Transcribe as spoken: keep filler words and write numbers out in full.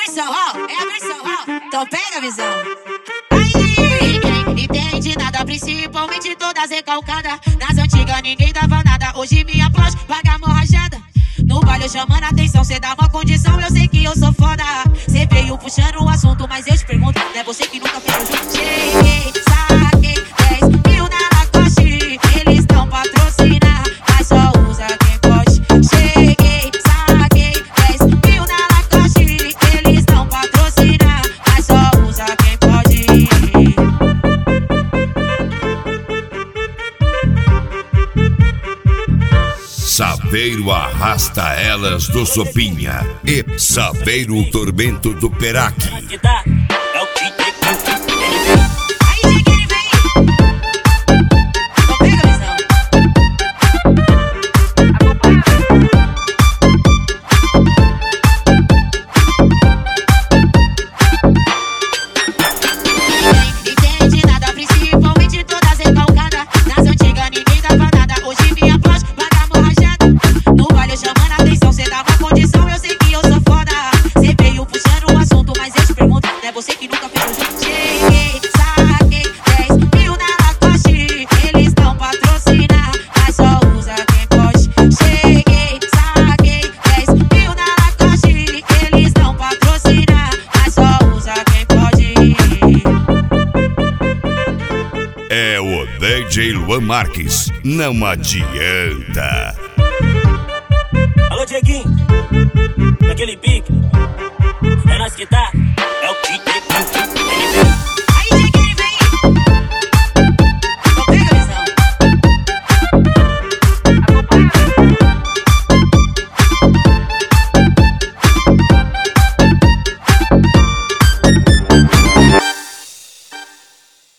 versão, ó, é a versão, ó. Então pega a visão. Aí, ninguém entende nada, principalmente todas recalcadas. Nas antigas ninguém dava nada, hoje me aplaude, paga a mão rajada. No baile eu chamando a atenção, cê dá uma condição, eu sei que eu sou foda. Cê veio puxando o assunto, mas eu te pergunto, não é você que nunca fez o junto. Cheguei, saquei, dez mil na Lacoste, eles tão patrocinar, mas só usa quem pode. Cheguei, saquei, dez mil na Lacoste, eles tão patrocinar, mas só usa quem pode. Saveiro arrasta elas do Sopinha e Saveiro o tormento do Peraque. É o que ele vem. Aí que ele vem. Então pega a visão. Ninguém entende nada, principalmente todas recalcadas. Nas antigas ninguém dava nada, hoje me aplaude, paga a mão rajada. No baile eu chamando a atenção, cê dá uma condição, eu sei que eu sou foda. Cê veio puxando o assunto, mas eu te pergunto, não é você que nunca fez o junto. Cheguei, saquei, dez mil na Lacoste, eles tão patrocinar, mas só usa quem pode. Cheguei, saquei, dez mil na Lacoste, eles tão patrocinar, mas só usa quem pode. É o D J Luan Marques, não adianta. Alô, Dieguinho, naquele pique, é nós que tá, é o que tem.